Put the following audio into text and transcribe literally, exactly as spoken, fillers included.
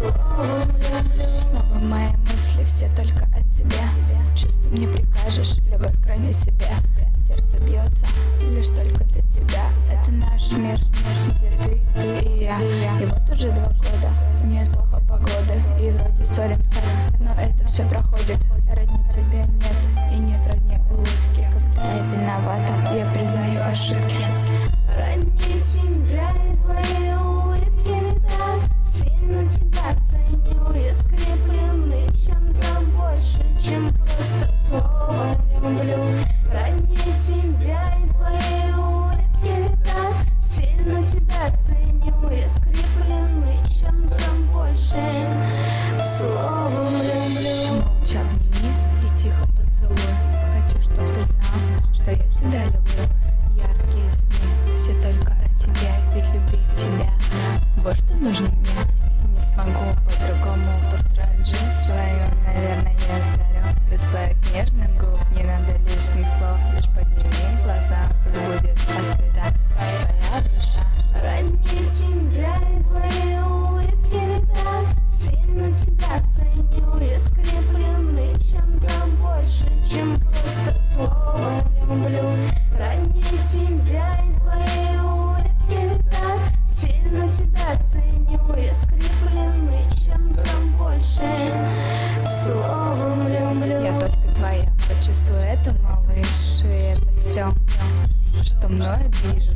словом люблю. Снова мои мысли все только о тебе. Чувством не прикажешь, любовь крайне себе. Сердце бьется лишь только для тебя. Это наш мир, где ты, ты и я. И вот уже два года нет плохой погоды. И вроде ссоримся, но это все проходит. Родни тебе нет, и нет родни улыбки. Когда я виновата, я признаю ошибки. Родни тебя и твои улыбки, ведь так сильно тебя ценю. Я скреплены чем-то больше, чем просто слово люблю. Родни тебя и твои улыбки, ведь так сильно тебя ценю. Я скреплены чем-то больше, словом люблю. Молча обними и тихо поцелуй. Хочу, чтоб ты знал, что я тебя люблю. Яркие сны, все только о тебе. Ведь любить тебя вот что нужно мне. И не смогу по-другому построить жизнь свою. Наверное, я сгорю без твоих нежных губ. Не надо лишних слов, лишь подними глаза. Пусть будет открыта твоя душа. Родни тебя и твои улыбки, ведь так сильно тебя ценю. Я скреплены чем-то больше, чем просто слово люблю. Родни тебя и твои улыбки, ведь так сильно тебя ценю. Я скреплены чем-то больше, словом люблю. Я только твоя, почувствуй это, малыш. И это все, что мною движет.